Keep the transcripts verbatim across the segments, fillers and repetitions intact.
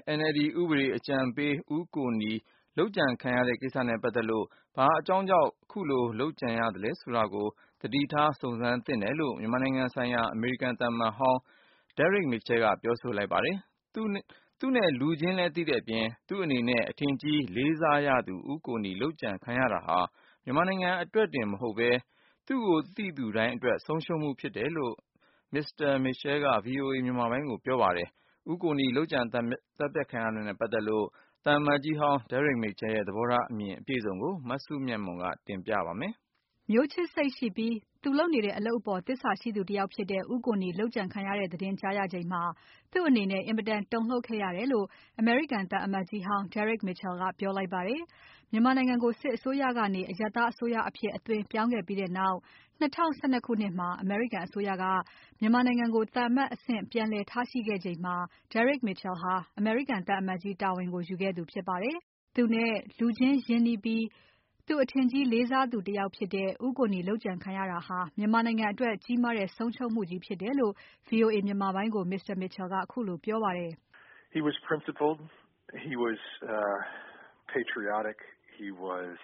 အန် အယ်လ် ဒီ ဥပဒေအကြံပေးဦးကိုနီလုပ်ကြံခံရတဲ့ကိစ္စနဲ့ပတ်သက်လို့ဘာအကြောင်းကြောင့်အခုလိုလုပ်ကြံရသလဲဆိုတာကိုသတိထားစုံစမ်းသင့်တယ်လို့မြန်မာနိုင်ငံဆိုင်ရာအမေရိကန်သံတမန်ဟောင်း Derek Mitchell ကပြောဆိုလိုက်ပါတယ်။သူသူနဲ့လူချင်းလဲသိတဲ့အပြင်သူ့အနေနဲ့အထင်ကြီးလေးစားရသူဦးကိုနီလုပ်ကြံခံရတာဟာမြန်မာနိုင်ငံအတွက်တင်မဟုတ်ပဲသူ့ကိုသိသူတိုင်းအတွက်ဆုံးရှုံးမှုဖြစ်တယ်လို့ မစ္စတာ Mitchell က ဗွီအိုအေမြန်မာပိုင်းကိုပြောပါတယ်။ဦးကိုနီလုပ်ကြံသတ်ဖြတ်ခံရတာနဲ့ပတ်သက်လို့သံအမတ်ကြီးဟောင်း Derek Mitchell ရဲ့သဘောထားအမြင်အပြည့်အစုံကိုမစုမြတ်မွန်ကတင်ပြပါမယ်။မျိုးချစ်စိတ်ရှိပြီးသူလုပ်နေတဲ့အလုပ်အပေါ်သစ္စာရှိသူတယောက်ဖြစ်တဲ့ဦးကိုနီလုပ်ကြံခံရတဲ့သတင်းကြားရချိန်မှာသူ့အနေနဲ့အင်မတန်တုန်လှုပ်ခဲ့ရတယ်လို့အမေရိကန်သံအမတ်ကြီးဟောင်း Derek Mitchell ကပြောလိုက်ပါတယ်။မြန်မာနိုင်ငံကိုစစ်အစိုးရကနေအရပ်သားအစိုးရအဖြစ်အသွင်ပြောင်းခဲ့ပြီးတဲ့နောက်၂၀၁၂ခုနှစ်မှာအမေရိကန်အစိုးရကမြန်မာနိုင်ငံကိုသံအမတ်အဆင့်ပြန်လည်ထားရှိခဲ့ချိန်မှာ Derek Mitchell ဟာအမေရိကန်သံအမတ်ကြီးတာဝန်ကိုယူခဲ့သူဖြစ်ပါတယ်။သူနဲ့လူချင်းရင်းနှီးပြီးသူအထင်ကြီးလေးစားသူတယောက်ဖြစ်တဲ့ဦးကိုနီလုပ်ကြံခံရတာဟာမြန်မာနိုင်ငံအတွက်ကြီးမားတဲ့ဆုံးရှုံးမှုကြီးဖြစ်တယ်လို့ ဗွီအိုအေမြန်မာပိုင်းကို မစ္စတာ Mitchell ကခုလိုပြောပါတယ်။ He was principled, he was uh, patriotic, he was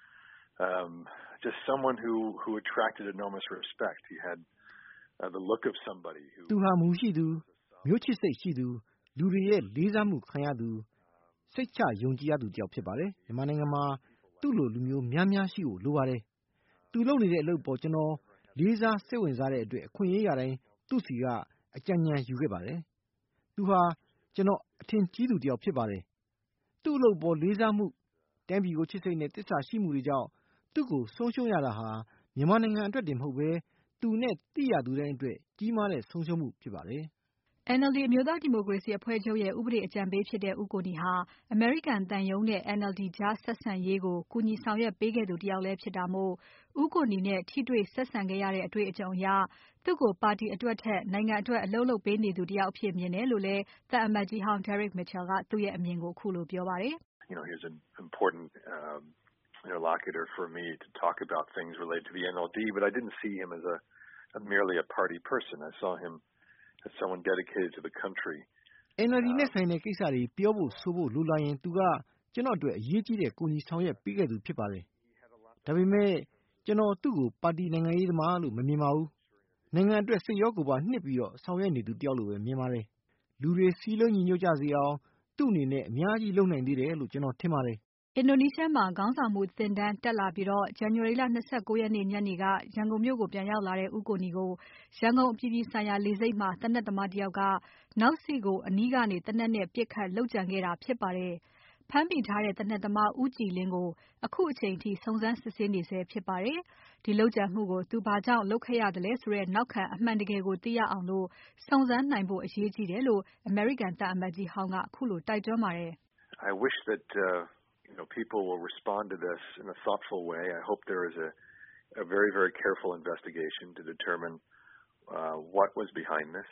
um, just someone who who attracted enormous respect. He had uh, the look of somebody who သူဟာမူရှိသူမျိုးချစ်စိတ်ရှိသူလူတွေရဲ့လေးစားမှုခံရသူစိတ်ချယုံကြည်ရသူတယောက်ဖြစ်ပါတယ်မြန်မာနိုင်ငံမှာသူ့လိုလူမျိုးများများရှိဖို့လိုပါတယ်သူလုပ်နေတဲ့အလုပ်ပေါ်ကျွန်တော်လေးစားစိတ်ဝင်စားတဲ့အတွက်အခွင့်အရေးရတိုင်းသူ့စီကအကြံဉာဏ်ယူခဲ့ပါတယ်သူဟာကျွန်တော်အထင်ကြီးသူတယောက်ဖြစ်ပါတယ်သူ့အလုပ်ပေါ်လေးစားမှုတိုင်းပြည်ကိုချစ်စိတ်နဲ့တစ္ဆာရှိမှုတွေကြောင့်သူ့ကိုဆုံးရှုံးရတာဟာမြန်မာနိုင်ငံအတွက်တင်မဟုတ်ပဲသူနဲ့သိရသူတိုင်းအတွက်ကြီးမားတဲ့ဆုံးရှုံးမှုဖြစ်ပါတယ်။ N L D အမျိုးသားဒီမိုကရေစီအဖွဲ့ချုပ်ရဲ့ဥပဒေအကြံပေးဖြစ်တဲ့ဦးကိုနီဟာအမေရိကန်သံရုံးနဲ့ N L D ကြားဆက်ဆံရေးကိုကူညီဆောင်ရွက်ပေးခဲ့သူတယောက်လည်းဖြစ်တာမို့ဦးကိုနီနဲ့ထိတွေ့ဆက်ဆံခဲ့ရတဲ့အတွေ့အကြုံအရသူ့ကိုပါတီအတွက်ထက်နိုင်ငံအတွက်အလုပ်လုပ်ပေးနေသူတယောက်အဖြစ်မြင်တယ်လို့လည်းသံအမတ်ကြီးဟောင်း Derek Mitchell ကသူ့ရဲ့အမြင်ကိုခုလိုပြောပါတယ်။ You know, he's an important um, interlocutor for me to talk about things related to the N L D, but I didn't see him as a, a merely a party person. I saw him as someone dedicated to the country. N L D နဲ့ဆိုင်တဲ့ကိစ္စတွေပြောဖို့ဆိုဖို့လိုလာရင်သူကကျွန်တော်အတွက်အရေးကြီးတဲ့ကိုကြီးဆောင်ရွက်ပေးခဲ့သူဖြစ်ပါတယ်။ဒါပေမဲ့ကျွန်တော်သူ့ကိုပါတီနိုင်ငံရေးသမားလို့မမြင်ပါဘူး။နိုင်ငံအတွက်စိတ်ရောကိုယ်ပါနှစ်ပြီးတော့ဆောင်ရွက်နေသူတယောက်လိုပဲမြင်ပါတယ်။လူတွေစည်းလုံးညီညွတ်ကြစေအောင်သူ့အနေနဲ့အများကြီးလုပ်နိုင်သေးတယ်လို့ကျွန်တော်ထင်ပါတယ်အင်ဒိုနီးရှားမှာခေါင်းဆောင်မှုသင်တန်းတက်လာပြီးတော့ဇန်နဝါရီလ၂၉ရက်နေ့ညနေကရန်ကုန်မြို့ကိုပြန်ရောက်လာတဲ့ဦးကိုနီကိုရန်ကုန်အပြည်ပြည်ဆိုင်ရာလေဆိပ်မှာသေနတ်သမားတယောက်ကနောက်စီကိုအနီးကနေသေနတ်နဲ့ပစ်ခတ်လုပ်ကြံခဲ့တာဖြစ်ပါတယ်။ဖမ်းမိထားတဲ့သေနတ်သမားဦးကြည်လင်းကိုအခုအချိန်အထိစုံစမ်းစစ်ဆေးနေဆဲဖြစ်ပါတယ်။ဒီလုပ်ကြံမှုကိုသူဘာကြောင့်လုပ်ခဲ့ရသလဲဆိုတဲ့နောက်ခံအမှန်တကယ်ကိုသိရအောင်လို့စုံစမ်းနိုင်ဖို့အရေးကြီးတယ်လို့အမေရိကန်သံအမတ်ကြီးဟောင်းကအခုလိုတိုက်တွန်းပါတယ်။ I wish that uh You know, people will respond to this in a thoughtful way. I hope there is a, a very, very careful investigation to determine uh, what was behind this,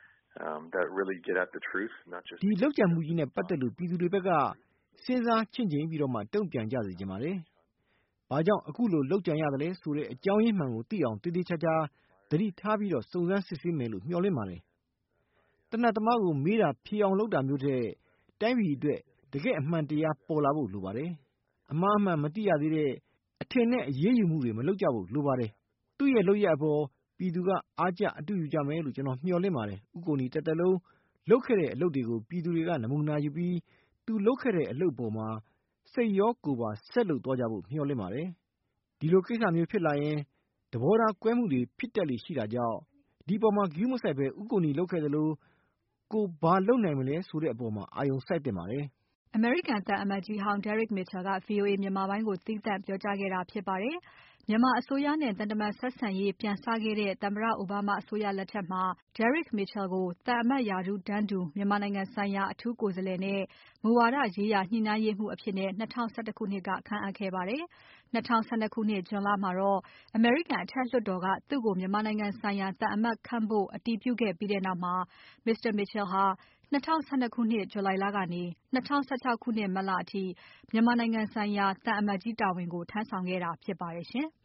um, that really get at the truth, not just. ဒီလောက်ကျမှုကြီးနဲ့ပတ်သက်လို့ပြည်သူတွေဘက်ကစဉ်းစားချင့်ချိန်ပြီးတော့မှတုံ့ပြန်ကြစေချင်ပါတယ်။ဘာကြောင့်အခုလိုလောက်ကျန်ရတယ်လဲဆိုတဲ့အကြောင်းရင်းမှန်ကိုသိအောင်တည်တည်ချာချာသတိထားပြီးတော့စုံစမ်းစစ်ဆေးမယ်လို့မျှော်လင့်ပါတယ်။တနတ်သမားကိုမေးတာဖြေအောင်လုပ်တာမျိုးတဲ့တိုင်းပြည်အတွက်တကယ်အမှန်တရားပေါ်လာဖို့လိုပါတယ်။အမှားအမှန်မသိရသေးတဲ့အထင်နဲ့အရေးယူမှုတွေမလုပ်ကြဖို့လိုပါတယ်။သူ့ရဲ့လုပ်ရအပေါ်ပြည်သူကအားကျအတူယူကြမယ်လို့ကျွန်တော်မျှော်လင့်ပါတယ်။ဥက္ကိုနီတက်တလုံးလုပ်ခဲ့တဲ့အလုပ်တွေကိုပြည်သူတွေကနမူနာယူပြီးသူလုပ်ခဲ့တဲ့အလုပ်ပေါ်မှာစိတ်ရောကိုယ်ပါဆက်လုပ်သွားကြဖို့မျှော်လင့်ပါတယ်။ဒီလိုကိစ္စမျိုးဖြစ်လာရင်သဘောထားကွဲမှုတွေဖြစ်တတ်လေရှိတာကြောင့်ဒီပေါ်မှာဂရုမစိုက်ပဲဥက္ကိုနီလုပ်ခဲ့သလိုကိုဘာလုပ်နိုင်မလဲဆိုတဲ့အပေါ်မှာအာရုံစိုက်တင်ပါတယ်။အမေရိကန်သံအမတ်ကြီးဟောင်း Derek Mitchell က ဗွီအိုအေမြန်မာပိုင်းကိုသီးသန့်ပြောကြားခဲ့တာဖြစ်ပါတယ်။မြန်မာအစိုးရနဲ့သံတမန်ဆက်ဆံရေးပြန်စခဲ့တဲ့သမ္မတအိုဘားမားအစိုးရလက်ထက်မှာ Derek Mitchell ကိုသံအမတ်ရာထူးတန်းတူမြန်မာနိုင်ငံဆိုင်ရာအထူးကိုယ်စားလှယ်နဲ့မူဝါဒရေးရာညှိနှိုင်းရေးမှူးအဖြစ်၂၀၁၁ခုနှစ်ကခန့်အပ်ခဲ့ပါတယ်။၂၀၁၂ခုနှစ်ဇွန်လမှာတော့အမေရိကန်အထက်လွှတ်တော်ကသူ့ကိုမြန်မာနိုင်ငံဆိုင်ရာသံအမတ်ခန့်ဖို့အတည်ပြုခဲ့ပြီးတဲ့နောက်မှာ မစ္စတာ Mitchell ဟာ၂၀၁၂ခုနှစ်ဇူလိုင်လကနေ၂၀၁၆ခုနှစ်မတ်လအထိမြန်မာနိုင်ငံဆိုင်ရာသံအမတ်ကြီးတာဝန်ကိုထမ်းဆောင်ခဲ့တာဖြစ်ပါတယ်ရှင်။